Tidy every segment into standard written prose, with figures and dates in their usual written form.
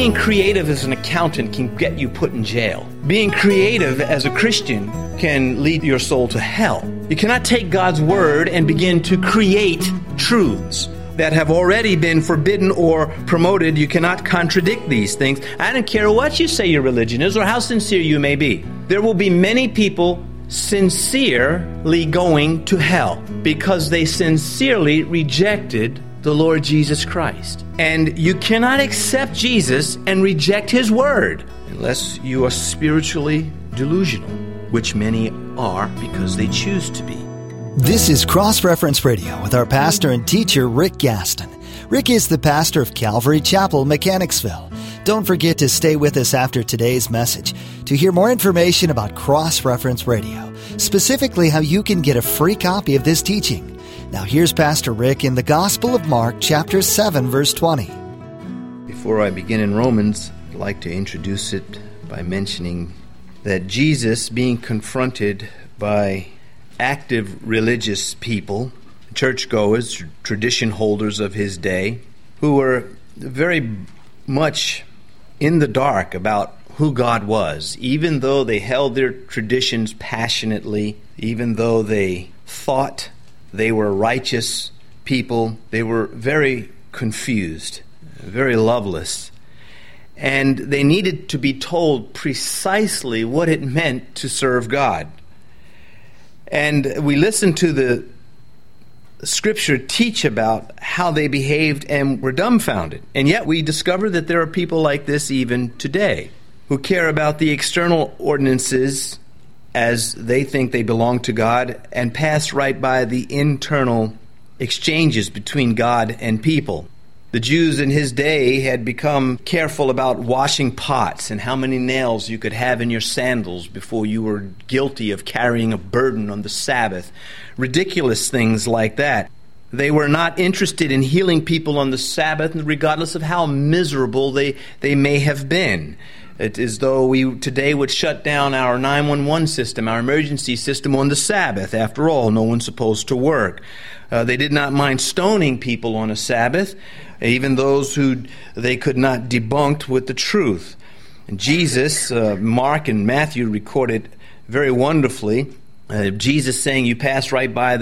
Being creative as an accountant can get you put in jail. Being creative as a Christian can lead your soul to hell. You cannot take God's word and begin to create truths that have already been forbidden or promoted. You cannot contradict these things. I don't care what you say your religion is or how sincere you may be. There will be many people sincerely going to hell because they sincerely rejected the Lord Jesus Christ. And you cannot accept Jesus and reject His word unless you are spiritually delusional, which many are because they choose to be. This is Cross Reference Radio with our pastor and teacher, Rick Gaston. Rick is the pastor of Calvary Chapel, Mechanicsville. Don't forget to stay with us after today's message to hear more information about Cross Reference Radio, specifically how you can get a free copy of this teaching. Now here's Pastor Rick in the Gospel of Mark, chapter 7, verse 20. Before I begin in Romans, I'd like to introduce it by mentioning that Jesus, being confronted by active religious people, churchgoers, tradition holders of his day, who were very much in the dark about who God was, even though they held their traditions passionately, even though they thought they were righteous people, they were very confused, very loveless, and they needed to be told precisely what it meant to serve God. And we listened to the Scripture teach about how they behaved and were dumbfounded. And yet we discover that there are people like this even today who care about the external ordinances as they think they belong to God and pass right by the internal exchanges between God and people. The Jews in his day had become careful about washing pots and how many nails you could have in your sandals before you were guilty of carrying a burden on the Sabbath. Ridiculous things like that. They were not interested in healing people on the Sabbath, regardless of how miserable they may have been. It is though we today would shut down our 911 system, our emergency system on the Sabbath. After all, no one's supposed to work. They did not mind stoning people on a Sabbath, even those who they could not debunk with the truth. And Jesus, Mark and Matthew recorded very wonderfully, Jesus saying, you pass right by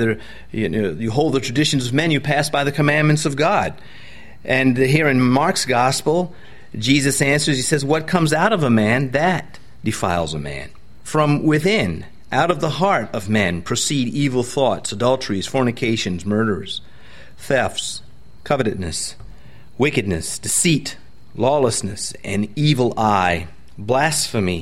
you hold the traditions of men, you pass by the commandments of God. And here in Mark's gospel, Jesus answers, he says, what comes out of a man, that defiles a man. From within, out of the heart of men, proceed evil thoughts, adulteries, fornications, murders, thefts, covetousness, wickedness, deceit, lawlessness, an evil eye, blasphemy,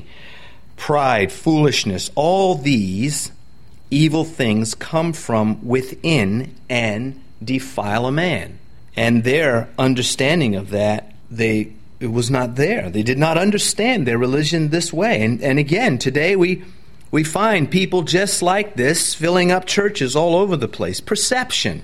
pride, foolishness. All these evil things come from within and defile a man. And their understanding of that, it was not there. They did not understand their religion this way. And again, today we find people just like this filling up churches all over the place. Perception.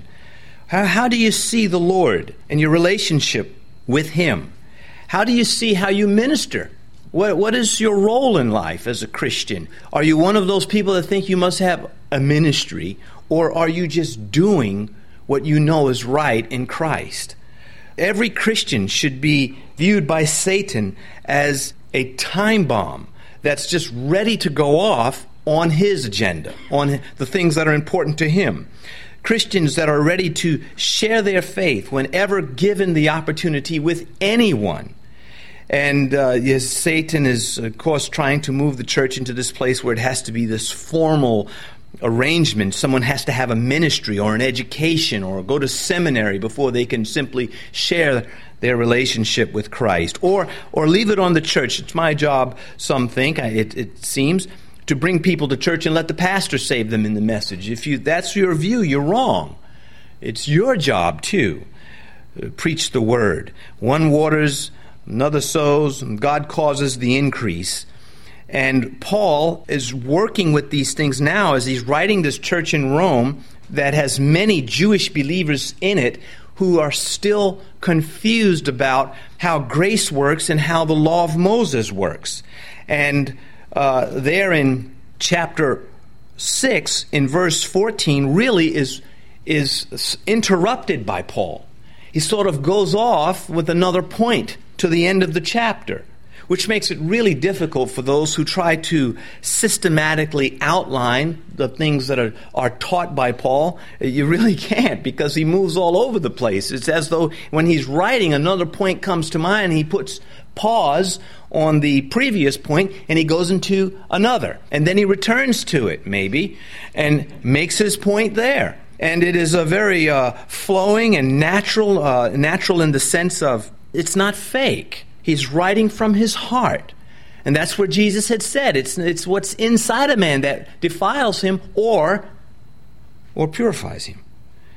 How do you see the Lord and your relationship with Him? How do you see how you minister? What is your role in life as a Christian? Are you one of those people that think you must have a ministry, or are you just doing what you know is right in Christ? Every Christian should be viewed by Satan as a time bomb that's just ready to go off on his agenda, on the things that are important to him. Christians that are ready to share their faith whenever given the opportunity with anyone. And yes, Satan is, of course, trying to move the church into this place where it has to be this formal arrangement. Someone has to have a ministry or an education or go to seminary before they can simply share their relationship with Christ. Or leave it on the church. It's my job, some think, it seems, to bring people to church and let the pastor save them in the message. If that's your view, you're wrong. It's your job, too. Preach the word. One waters, another sows, and God causes the increase. And Paul is working with these things now as he's writing this church in Rome that has many Jewish believers in it who are still confused about how grace works and how the law of Moses works. And there in chapter 6, in verse 14, really is interrupted by Paul. He sort of goes off with another point to the end of the chapter, which makes it really difficult for those who try to systematically outline the things that are taught by Paul. You really can't, because he moves all over the place. It's as though when he's writing, another point comes to mind, he puts pause on the previous point, and he goes into another. And then he returns to it, maybe, and makes his point there. And it is a very flowing and natural in the sense of it's not fake. He's writing from his heart. And that's what Jesus had said. It's what's inside a man that defiles him or purifies him.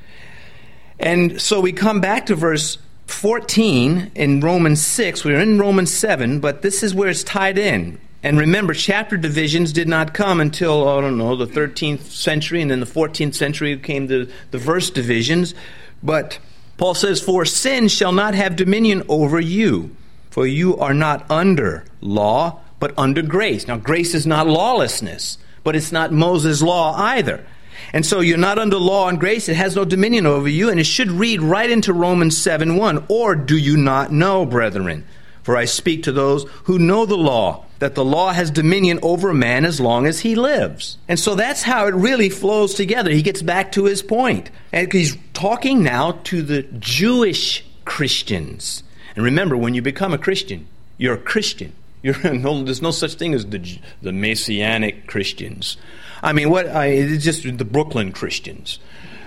And so we come back to verse 14 in Romans 6. We're in Romans 7, but this is where it's tied in. And remember, chapter divisions did not come until, the 13th century, and then the 14th century came the verse divisions. But Paul says, "For sin shall not have dominion over you. For you are not under law, but under grace." Now, grace is not lawlessness, but it's not Moses' law either. And so you're not under law and grace. It has no dominion over you. And it should read right into Romans 7:1. "Or do you not know, brethren? For I speak to those who know the law, that the law has dominion over a man as long as he lives." And so that's how it really flows together. He gets back to his point. And he's talking now to the Jewish Christians. And remember, when you become a Christian, you're a Christian. There's no such thing as the Messianic Christians. It's just the Brooklyn Christians.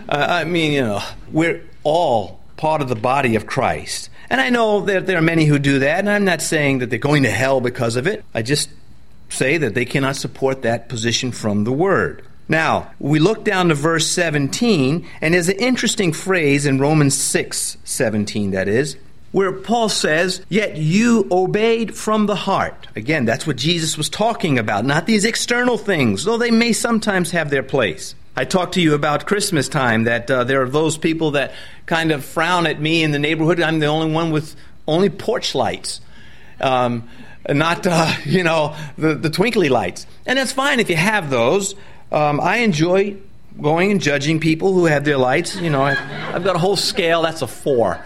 We're all part of the body of Christ. And I know that there are many who do that, and I'm not saying that they're going to hell because of it. I just say that they cannot support that position from the Word. Now, we look down to verse 17, and there's an interesting phrase in Romans 6:17, that is, where Paul says, "Yet you obeyed from the heart." Again, that's what Jesus was talking about, not these external things, though they may sometimes have their place. I talked to you about Christmas time, that there are those people that kind of frown at me in the neighborhood. I'm the only one with only porch lights, not the twinkly lights. And that's fine if you have those. I enjoy going and judging people who have their lights. I've got a whole scale, that's a 4.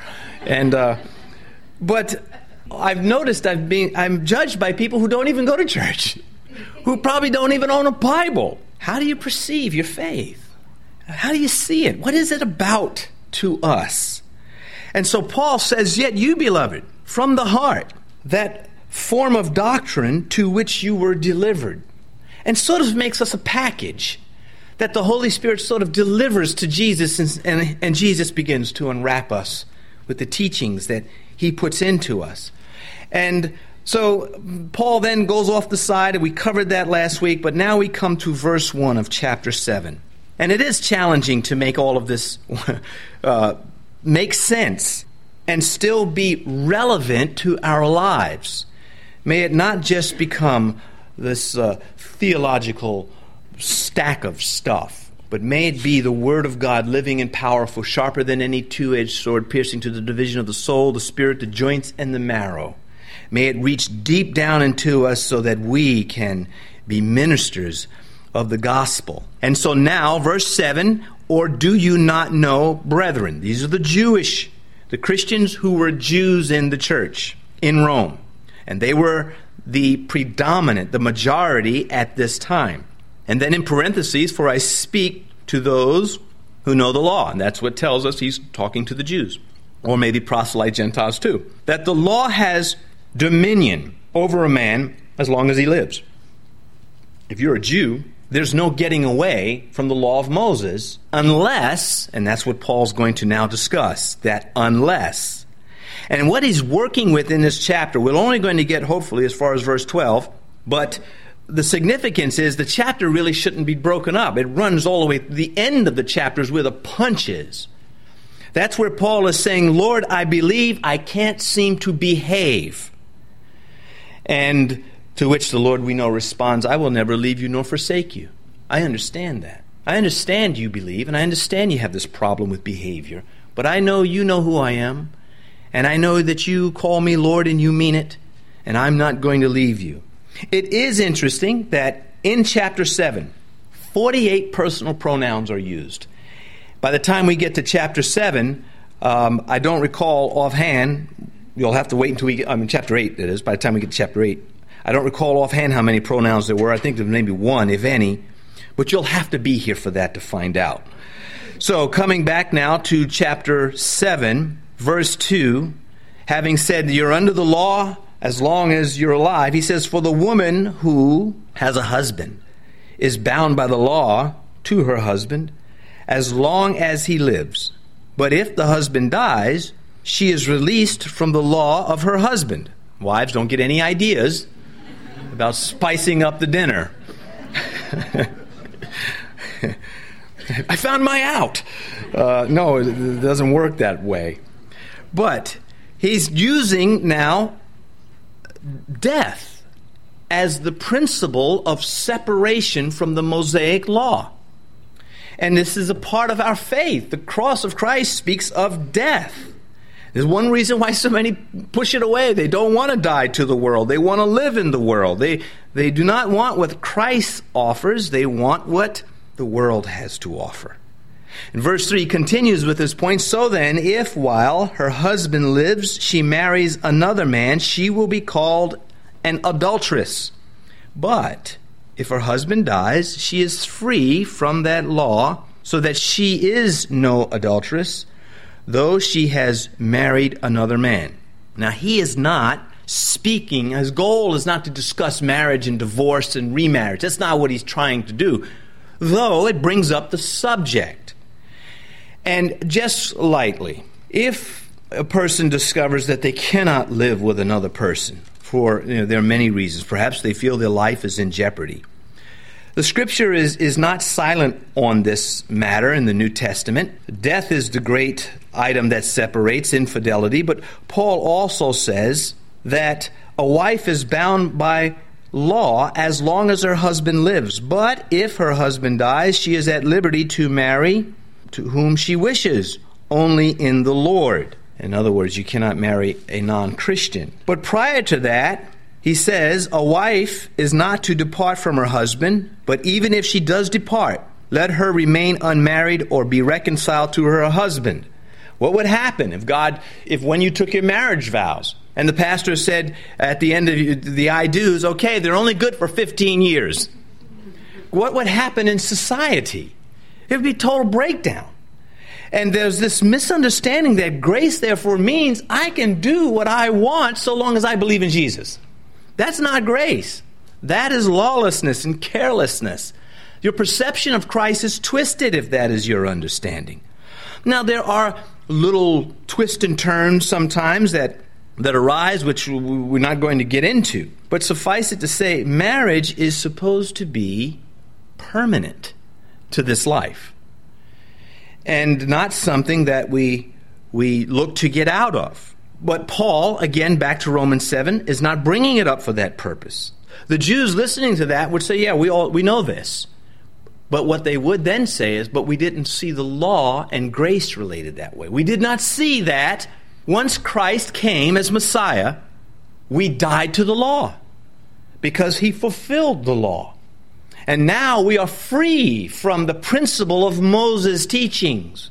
But I've noticed I'm judged by people who don't even go to church, who probably don't even own a Bible. How do you perceive your faith? How do you see it? What is it about to us? And so Paul says, "Yet you, beloved, from the heart, that form of doctrine to which you were delivered." And sort of makes us a package that the Holy Spirit sort of delivers to Jesus, and Jesus begins to unwrap us with the teachings that he puts into us. And so Paul then goes off the side, and we covered that last week, but now we come to verse 1 of chapter 7. And it is challenging to make all of this make sense and still be relevant to our lives. May it not just become this theological stack of stuff, but may it be the Word of God, living and powerful, sharper than any two-edged sword, piercing to the division of the soul, the spirit, the joints, and the marrow. May it reach deep down into us so that we can be ministers of the gospel. And so now, verse 7, "Or do you not know, brethren?" These are the Christians who were Jews in the church in Rome. And they were the majority at this time. And then in parentheses, "For I speak to those who know the law." And that's what tells us he's talking to the Jews, or maybe proselyte Gentiles too. That the law has dominion over a man as long as he lives. If you're a Jew, there's no getting away from the law of Moses unless, and that's what Paul's going to now discuss, that unless. And what he's working with in this chapter, we're only going to get hopefully as far as verse 12, but the significance is the chapter really shouldn't be broken up. It runs all the way to the end of the chapters where the punch is. That's where Paul is saying, "Lord, I believe, I can't seem to behave." And to which the Lord, we know, responds, "I will never leave you nor forsake you." I understand that. I understand you believe, and I understand you have this problem with behavior. But I know you know who I am, and I know that you call me Lord and you mean it, and I'm not going to leave you. It is interesting that in chapter 7, 48 personal pronouns are used. By the time we get to chapter 7, I don't recall offhand you'll have to wait until we get, chapter 8, that is, by the time we get to chapter 8. I don't recall offhand how many pronouns there were. I think there was maybe one, if any. But you'll have to be here for that to find out. So, coming back now to chapter 7, verse 2, having said you're under the law as long as you're alive, he says, for the woman who has a husband is bound by the law to her husband as long as he lives. But if the husband dies, she is released from the law of her husband. Wives, don't get any ideas about spicing up the dinner. I found my out. No, it doesn't work that way. But he's using now death as the principle of separation from the Mosaic law. And this is a part of our faith. The cross of Christ speaks of death. There's one reason why so many push it away. They don't want to die to the world. They want to live in the world. They do not want what Christ offers. They want what the world has to offer. And verse 3 continues with this point. So then, if while her husband lives, she marries another man, she will be called an adulteress. But if her husband dies, she is free from that law, so that she is no adulteress, though she has married another man. Now, he is not speaking, his goal is not to discuss marriage and divorce and remarriage. That's not what he's trying to do, though it brings up the subject. And just lightly, if a person discovers that they cannot live with another person for, there are many reasons. Perhaps they feel their life is in jeopardy. The Scripture is not silent on this matter in the New Testament. Death is the great item that separates infidelity, but Paul also says that a wife is bound by law as long as her husband lives. But if her husband dies, she is at liberty to marry to whom she wishes, only in the Lord. In other words, you cannot marry a non-Christian. But prior to that, he says, a wife is not to depart from her husband, but even if she does depart, let her remain unmarried or be reconciled to her husband. What would happen if when you took your marriage vows, and the pastor said at the end of the I do's, okay, they're only good for 15 years. What would happen in society? It would be a total breakdown. And there's this misunderstanding that grace, therefore, means I can do what I want so long as I believe in Jesus. That's not grace. That is lawlessness and carelessness. Your perception of Christ is twisted if that is your understanding. Now, there are little twists and turns sometimes that arise, which we're not going to get into. But suffice it to say, marriage is supposed to be permanent to this life, and not something that we look to get out of. But Paul, again, back to Romans 7, is not bringing it up for that purpose. The Jews listening to that would say, yeah, we know this. But what they would then say is, but we didn't see the law and grace related that way. We did not see that once Christ came as Messiah, we died to the law because he fulfilled the law. And now we are free from the principle of Moses' teachings.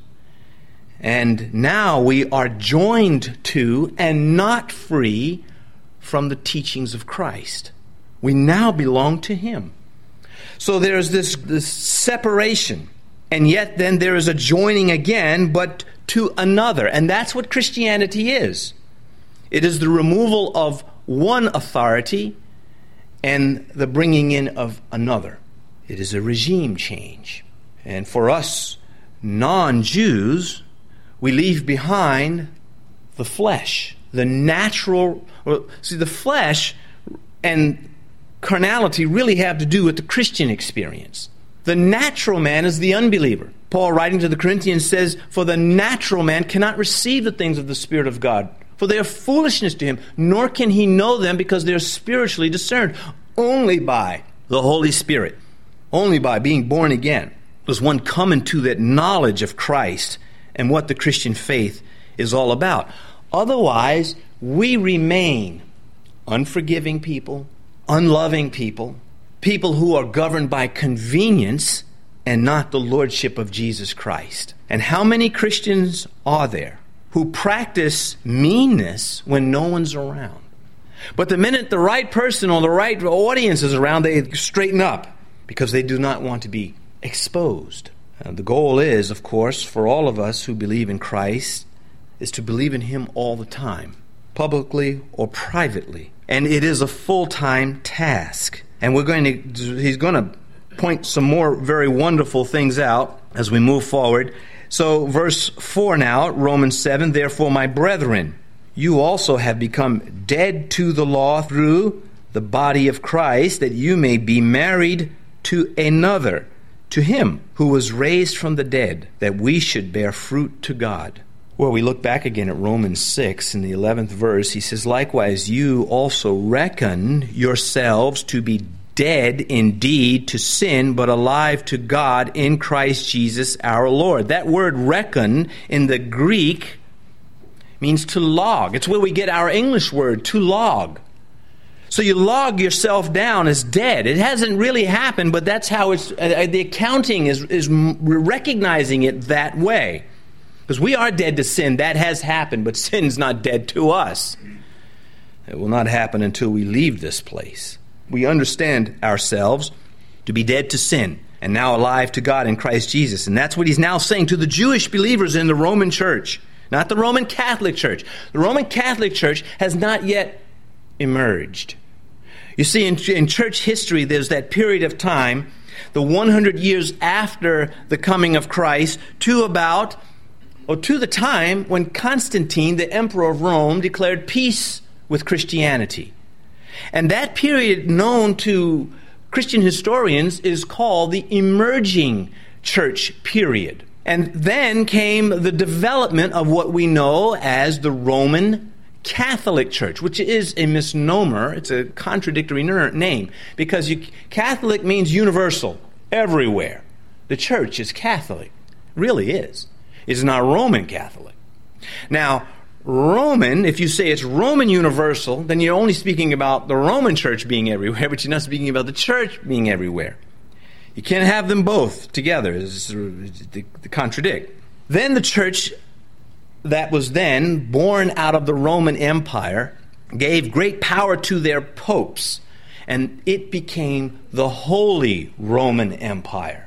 And now we are joined to and not free from the teachings of Christ. We now belong to him. So there's this separation. And yet then there is a joining again, but to another. And that's what Christianity is. It is the removal of one authority and the bringing in of another. It is a regime change. And for us non-Jews, we leave behind the flesh, the natural. See, the flesh and carnality really have to do with the Christian experience. The natural man is the unbeliever. Paul, writing to the Corinthians, says, for the natural man cannot receive the things of the Spirit of God, for they are foolishness to him, nor can he know them because they are spiritually discerned. Only by the Holy Spirit, only by being born again, does one come into that knowledge of Christ and what the Christian faith is all about. Otherwise, we remain unforgiving people, unloving people, people who are governed by convenience and not the lordship of Jesus Christ. And how many Christians are there who practice meanness when no one's around. But the minute the right person or the right audience is around, they straighten up because they do not want to be exposed. The goal is, of course, for all of us who believe in Christ, is to believe in Him all the time, publicly or privately. And it is a full-time task. And he's going to point some more very wonderful things out as we move forward. So verse 4 now, Romans 7, therefore, my brethren, you also have become dead to the law through the body of Christ, that you may be married to another, to Him who was raised from the dead, that we should bear fruit to God. Well, we look back again at Romans 6 in the 11th verse. He says, likewise, you also reckon yourselves to be dead indeed to sin, but alive to God in Christ Jesus our Lord. That word reckon in the Greek means to log. It's where we get our English word, to log. So you log yourself down as dead. It hasn't really happened, but that's how it's. The accounting is recognizing it that way. Because we are dead to sin. That has happened, but sin's not dead to us. It will not happen until we leave this place. We understand ourselves to be dead to sin and now alive to God in Christ Jesus. And that's what he's now saying to the Jewish believers in the Roman church, not the Roman Catholic Church. The Roman Catholic Church has not yet emerged. You see, in church history, there's that period of time, the 100 years after the coming of Christ, to the time when Constantine, the emperor of Rome, declared peace with Christianity. And that period, known to Christian historians, is called the emerging church period. And then came the development of what we know as the Roman Catholic Church, which is a misnomer. It's a contradictory name, because Catholic means universal, everywhere. The church is Catholic, really is. It's not Roman Catholic. Now, Roman, if you say it's Roman universal, then you're only speaking about the Roman church being everywhere, but you're not speaking about the church being everywhere. You can't have them both together. They contradict. Then the church that was then born out of the Roman Empire gave great power to their popes, and it became the Holy Roman Empire.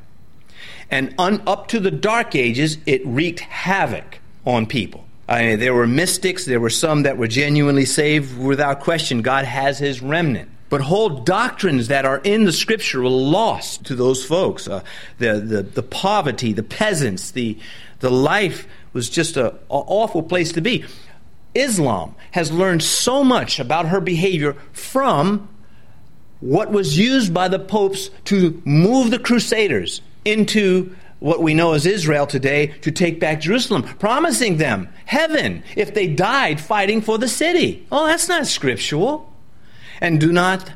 And up to the Dark Ages, it wreaked havoc on people. There were mystics, there were some that were genuinely saved without question. God has His remnant. But whole doctrines that are in the Scripture were lost to those folks. The poverty, the peasants, the life was just an awful place to be. Islam has learned so much about her behavior from what was used by the popes to move the Crusaders into what we know as Israel today, to take back Jerusalem, promising them heaven if they died fighting for the city. Oh, that's not scriptural. And do not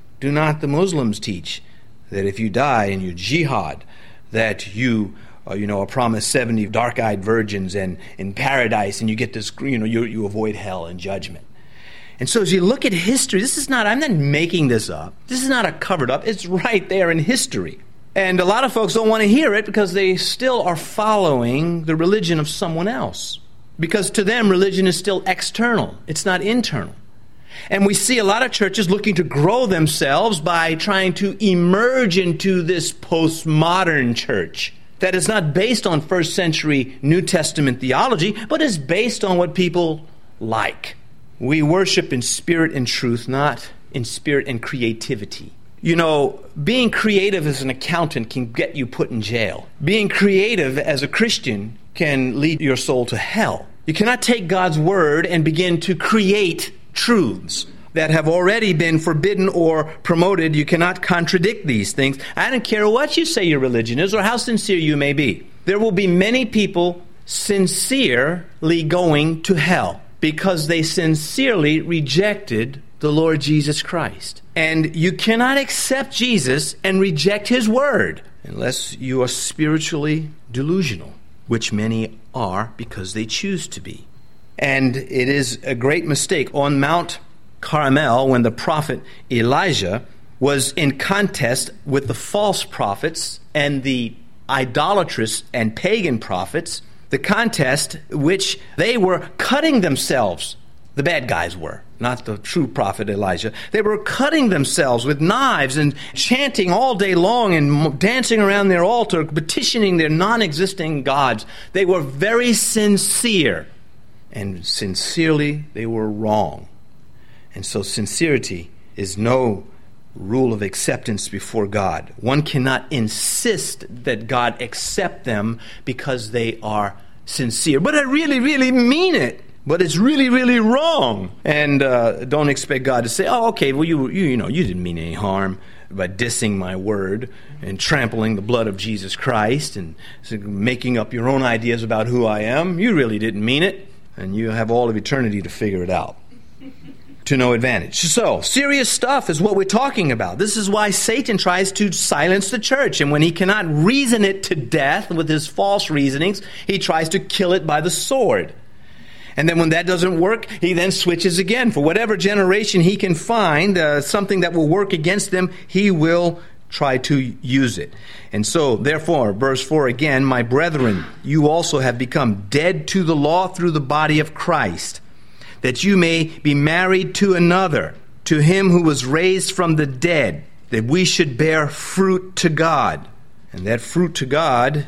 the Muslims teach that if you die in your jihad, that you are promised 70 dark-eyed virgins and in paradise, and you get this, you avoid hell and judgment. And so as you look at history, I'm not making this up. This is not a covered up. It's right there in history. And a lot of folks don't want to hear it because they still are following the religion of someone else. Because to them, religion is still external. It's not internal. And we see a lot of churches looking to grow themselves by trying to emerge into this postmodern church that is not based on first century New Testament theology, but is based on what people like. We worship in spirit and truth, not in spirit and creativity. Being creative as an accountant can get you put in jail. Being creative as a Christian can lead your soul to hell. You cannot take God's word and begin to create truths that have already been forbidden or promoted. You cannot contradict these things. I don't care what you say your religion is or how sincere you may be. There will be many people sincerely going to hell because they sincerely rejected the Lord Jesus Christ. And you cannot accept Jesus and reject His word unless you are spiritually delusional, which many are because they choose to be. And it is a great mistake. On Mount Carmel, when the prophet Elijah was in contest with the false prophets and the idolatrous and pagan prophets, the contest which they were cutting themselves. The bad guys were, not the true prophet Elijah. They were cutting themselves with knives and chanting all day long and dancing around their altar, petitioning their non-existing gods. They were very sincere, and sincerely they were wrong. And so sincerity is no rule of acceptance before God. One cannot insist that God accept them because they are sincere. But I really, really mean it. But it's really, really wrong. And don't expect God to say, oh, okay, well, you didn't mean any harm by dissing my word and trampling the blood of Jesus Christ and making up your own ideas about who I am. You really didn't mean it. And you have all of eternity to figure it out. To no advantage. So, serious stuff is what we're talking about. This is why Satan tries to silence the church. And when he cannot reason it to death with his false reasonings, he tries to kill it by the sword. And then when that doesn't work, he then switches again. For whatever generation he can find, something that will work against them, he will try to use it. And so, therefore, verse 4 again, my brethren, you also have become dead to the law through the body of Christ, that you may be married to another, to him who was raised from the dead, that we should bear fruit to God. And that fruit to God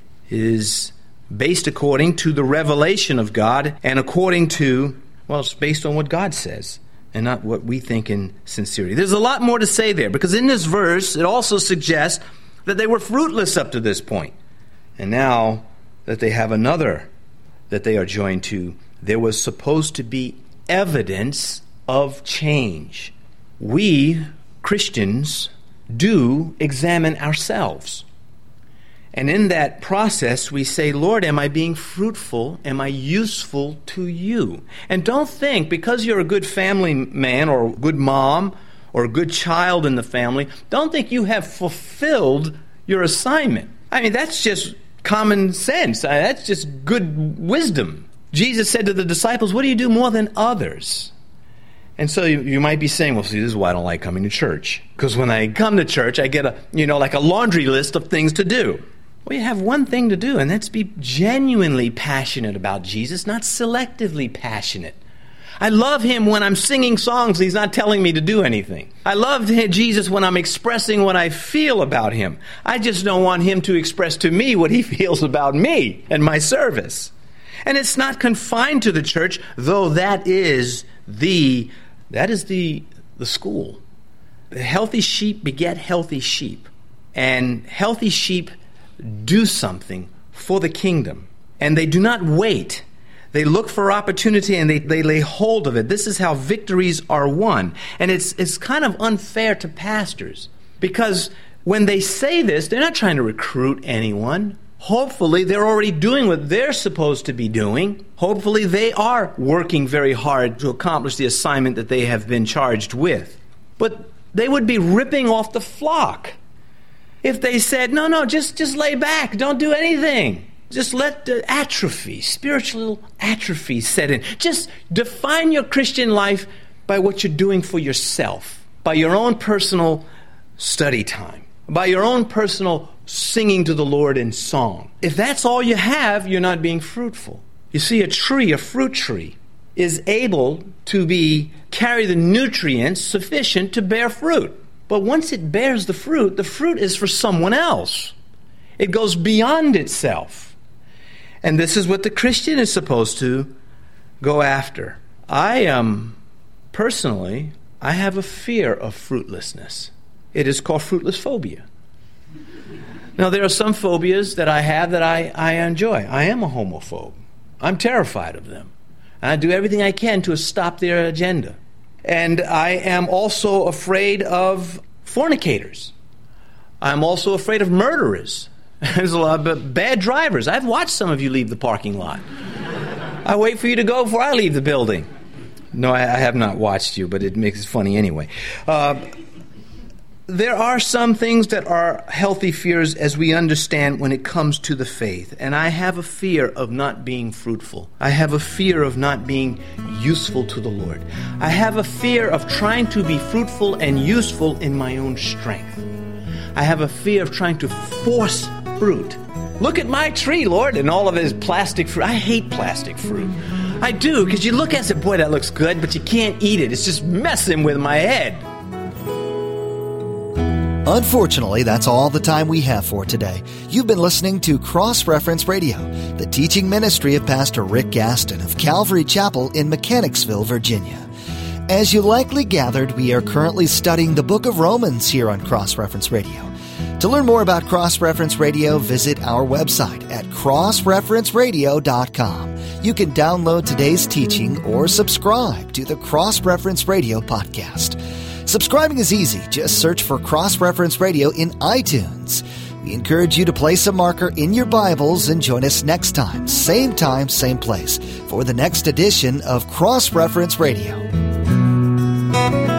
is based according to the revelation of God and according to, well, it's based on what God says and not what we think in sincerity. There's a lot more to say there, because in this verse, it also suggests that they were fruitless up to this point. And now that they have another that they are joined to, there was supposed to be evidence of change. We, Christians, do examine ourselves. And in that process, we say, Lord, am I being fruitful? Am I useful to you? And don't think, because you're a good family man or a good mom or a good child in the family, don't think you have fulfilled your assignment. I mean, that's just common sense. That's just good wisdom. Jesus said to the disciples, what do you do more than others? And so you might be saying, well, see, this is why I don't like coming to church. Because when I come to church, I get like a laundry list of things to do. Well, you have one thing to do, and that's be genuinely passionate about Jesus, not selectively passionate. I love him when I'm singing songs and he's not telling me to do anything. I love Jesus when I'm expressing what I feel about him. I just don't want him to express to me what he feels about me and my service. And it's not confined to the church, though that is the school. Healthy sheep beget healthy sheep. And healthy sheep do something for the kingdom. And they do not wait. They look for opportunity and they lay hold of it. This is how victories are won. And it's kind of unfair to pastors, because when they say this, they're not trying to recruit anyone. Hopefully, they're already doing what they're supposed to be doing. Hopefully, they are working very hard to accomplish the assignment that they have been charged with. But they would be ripping off the flock if they said, no, just lay back. Don't do anything. Just let the spiritual atrophy set in. Just define your Christian life by what you're doing for yourself, by your own personal study time, by your own personal singing to the Lord in song. If that's all you have, you're not being fruitful. You see, a fruit tree, is able to carry the nutrients sufficient to bear fruit. But once it bears the fruit is for someone else. It goes beyond itself. And this is what the Christian is supposed to go after. Personally, I have a fear of fruitlessness. It is called fruitless phobia. Now, there are some phobias that I have that I enjoy. I am a homophobe. I'm terrified of them. And I do everything I can to stop their agenda. And I am also afraid of fornicators. I'm also afraid of murderers. There's a lot of bad drivers. I've watched some of you leave the parking lot. I wait for you to go before I leave the building. No, I have not watched you, but it makes it funny anyway. There are some things that are healthy fears as we understand when it comes to the faith. And I have a fear of not being fruitful. I have a fear of not being useful to the Lord. I have a fear of trying to be fruitful and useful in my own strength. I have a fear of trying to force fruit Look at my tree, Lord, and all of it is plastic fruit. I hate plastic fruit. I do, because you look at it and say, boy, that looks good, but you can't eat it. It's just messing with my head. Unfortunately, that's all the time we have for today. You've been listening to Cross Reference Radio, the teaching ministry of Pastor Rick Gaston of Calvary Chapel in Mechanicsville, Virginia. As you likely gathered, we are currently studying the book of Romans here on Cross Reference Radio. To learn more about Cross Reference Radio, visit our website at crossreferenceradio.com. You can download today's teaching or subscribe to the Cross Reference Radio podcast. Subscribing is easy. Just search for Cross Reference Radio in iTunes. We encourage you to place a marker in your Bibles and join us next time, same place, for the next edition of Cross Reference Radio.